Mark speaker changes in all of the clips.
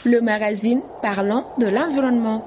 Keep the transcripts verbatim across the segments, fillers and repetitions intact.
Speaker 1: Le magazine parlant de l'environnement.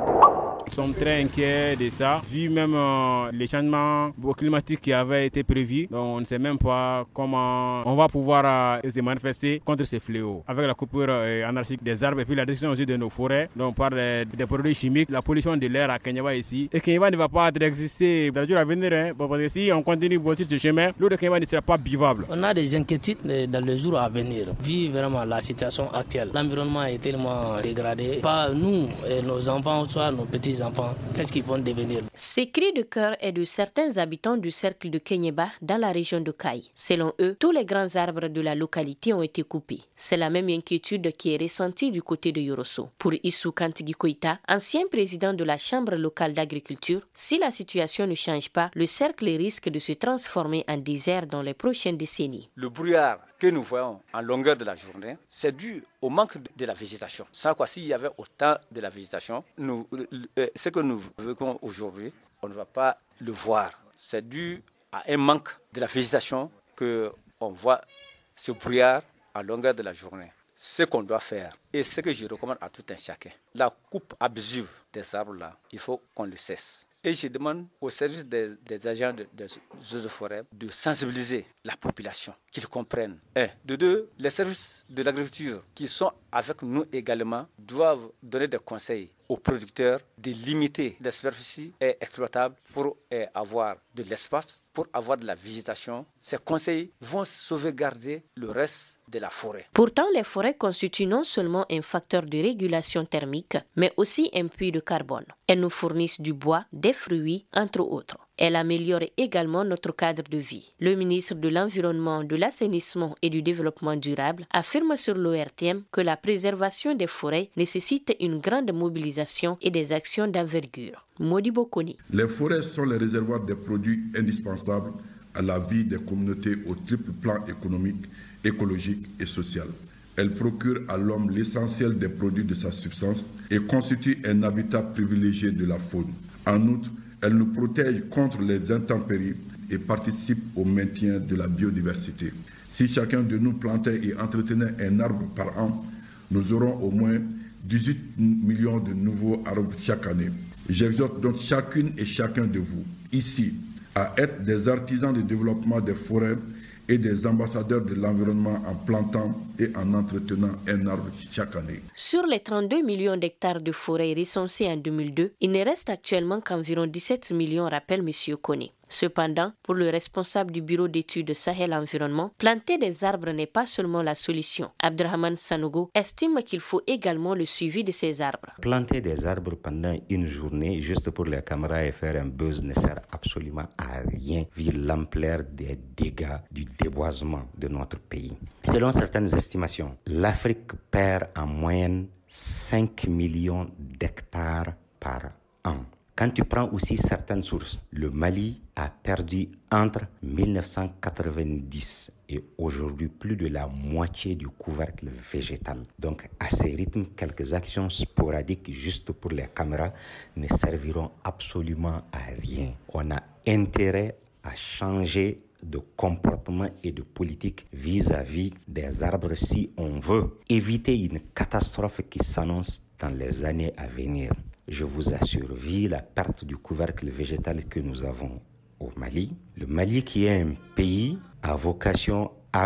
Speaker 2: Nous sommes très inquiets de ça, vu même euh, les changements climatiques qui avaient été prévus. Donc on ne sait même pas comment on va pouvoir euh, se manifester contre ces fléaux. Avec la coupure euh, anarchique des arbres et puis la destruction aussi de nos forêts. Donc on parle des, des produits chimiques, la pollution de l'air à Kenyaba ici. Et Kenyaba ne va pas exister dans le jour à venir. Hein, parce que si on continue sur ce chemin, l'eau de Kenyaba ne sera pas buvable.
Speaker 3: On a des inquiétudes dans le jour à venir. Vu vraiment la situation actuelle, l'environnement est tellement dégradé. Pas nous et nos enfants, soit nos petits enfants, qu'est-ce qu'ils vont devenir?
Speaker 4: Ces cris de cœur est de certains habitants du cercle de Kenyaba dans la région de Kai. Selon eux, tous les grands arbres de la localité ont été coupés. C'est la même inquiétude qui est ressentie du côté de Yorosso. Pour Issou Kantigi Koïta, ancien président de la Chambre locale d'agriculture, si la situation ne change pas, le cercle risque de se transformer en désert dans les prochaines décennies.
Speaker 5: Le brouillard que nous voyons en longueur de la journée, c'est dû au manque de la végétation. Sans quoi, s'il y avait autant de la végétation, nous, euh, ce que nous vivons aujourd'hui, on ne va pas le voir. C'est dû à un manque de la végétation qu'on voit ce brouillard à longueur de la journée. Ce qu'on doit faire, et ce que je recommande à tout un chacun, la coupe abusive des arbres là, il faut qu'on le cesse. Et je demande au service des, des agents de, des eaux et forêts de sensibiliser la population, qu'ils comprennent. Un. De deux, les services de l'agriculture qui sont avec nous également doivent donner des conseils aux producteurs de limiter les superficies exploitables pour avoir de l'espace, pour avoir de la végétation. Ces conseils vont sauvegarder le reste de la forêt.
Speaker 4: Pourtant, les forêts constituent non seulement un facteur de régulation thermique, mais aussi un puits de carbone. Elles nous fournissent du bois, des fruits, entre autres. Elles améliorent également notre cadre de vie. Le ministre de l'Environnement, de l'Assainissement et du Développement durable affirme sur l'O R T M que la préservation des forêts nécessite une grande mobilisation et des actions d'envergure. Modibo Koni.
Speaker 6: Les forêts sont les réservoirs des produits indispensables à la vie des communautés au triple plan économique, écologique et social. Elles procurent à l'homme l'essentiel des produits de sa subsistance et constituent un habitat privilégié de la faune. En outre, elles nous protègent contre les intempéries et participent au maintien de la biodiversité. Si chacun de nous plantait et entretenait un arbre par an, nous aurons au moins dix-huit millions de nouveaux arbres chaque année. J'exhorte donc chacune et chacun de vous, ici, à être des artisans du développement des forêts et des ambassadeurs de l'environnement en plantant et en entretenant un arbre chaque année.
Speaker 4: Sur les trente-deux millions d'hectares de forêts recensés en deux mille deux, il ne reste actuellement qu'environ dix-sept millions, rappelle M. Kone. Cependant, pour le responsable du bureau d'études Sahel Environnement, planter des arbres n'est pas seulement la solution. Abdrahman Sanogo estime qu'il faut également le suivi de ces arbres.
Speaker 7: Planter des arbres pendant une journée juste pour les caméras et faire un buzz ne sert absolument à rien vu l'ampleur des dégâts du déboisement de notre pays. Selon certaines estimations, l'Afrique perd en moyenne cinq millions d'hectares par an. Quand tu prends aussi certaines sources, le Mali a perdu entre dix-neuf cent quatre-vingt-dix et aujourd'hui plus de la moitié du couvercle végétal. Donc à ces rythmes, quelques actions sporadiques juste pour les caméras ne serviront absolument à rien. On a intérêt à changer de comportement et de politique vis-à-vis des arbres si on veut éviter une catastrophe qui s'annonce dans les années à venir. Je vous assure, vu la perte du couvercle végétal que nous avons au Mali, le Mali qui est un pays à vocation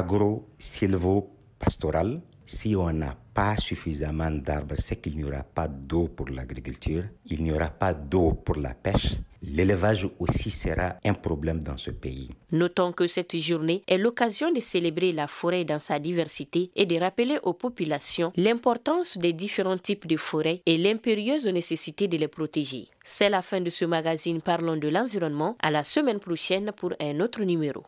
Speaker 7: agro-silvo-pastorale, si on n'a pas suffisamment d'arbres, c'est qu'il n'y aura pas d'eau pour l'agriculture, il n'y aura pas d'eau pour la pêche. L'élevage aussi sera un problème dans ce pays.
Speaker 4: Notons que cette journée est l'occasion de célébrer la forêt dans sa diversité et de rappeler aux populations l'importance des différents types de forêts et l'impérieuse nécessité de les protéger. C'est la fin de ce magazine Parlons de l'environnement. À la semaine prochaine pour un autre numéro.